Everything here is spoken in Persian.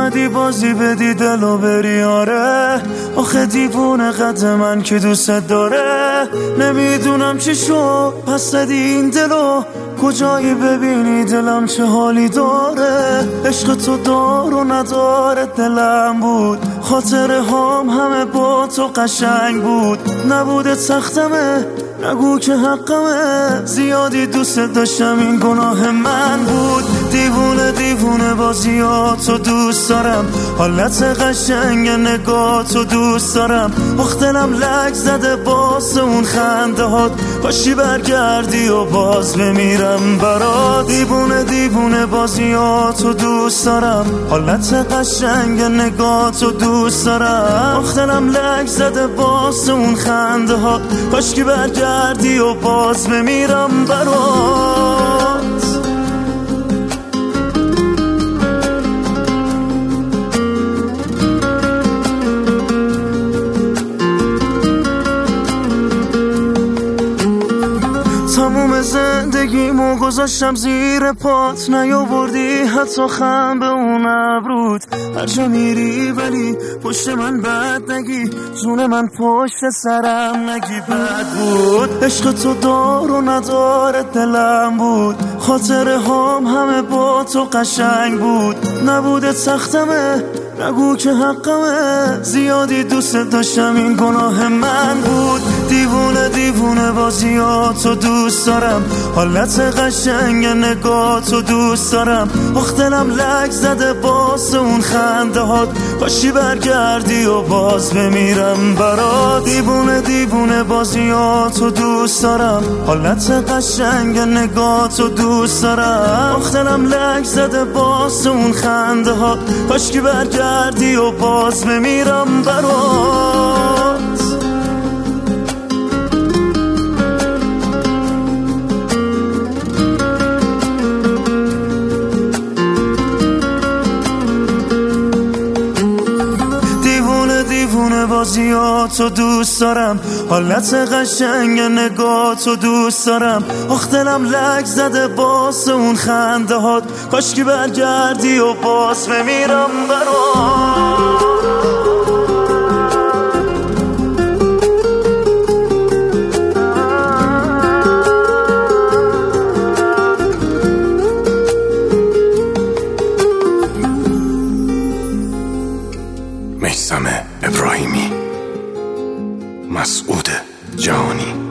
اومدی بازی بدی دلو بری آره. آخه دیوونه قد من که دوست داره. نمیدونم چی شو پس زدی این دلو. کجایی ببینی دلم چه حالی داره. عشق تو دار و نداره دلم بود. خاطره هام همه با تو قشنگ بود. نبوده سختمه نگو که حقمه. زیادی دوست داشتم این گناه من بود. دیوونه دیوونه بازیاتو دوست دارم. حالت قشنگ نگاتو دوست دارم. دلم لک زده باز اون خنده هات. باشی برگردی و باز بمیرم برات. دیوونه دیوونه بازیاتو دوست دارم. حالت قشنگ نگاتو دوست دارم. دلم لک زده باز اون خنده هات. باشی برگردی و باز بمیرم برات. تموم زندگیمو گذاشتم زیر پات. نیاوردی حتی خم به اون ابروت. هر جا میری ولی پشت من بد نگی. جون من پشت سرم نگی بد بود. عشق تو دار و نداره دلم بود. خاطره هام همه با تو قشنگ بود. نبوده سختمه نگو که حقمه. زیادی دوست داشتم این گناه من بود. دیوونه دیوونه بازیاتو دوست دارم. حالت قشنگ نگاتو دوست دارم. دلم لک زده باز اون خنده هات. باشی برگردی و باز بمیرم برات. دیوونه دیوونه بازیاتو دوست دارم. حالت قشنگ نگاتو دوست دارم. دلم لک زده باز اون خنده هات. باشی برگردی و باز بمیرم برات. دیوونه بازیاتو دوست دارم. حالت قشنگ نگاتو دوست دارم. دلم لک زده باز اون خنده هات. کاشکی برگردی و باز بمیرم برات. میثم ابراهیمی، مسعود جهانی.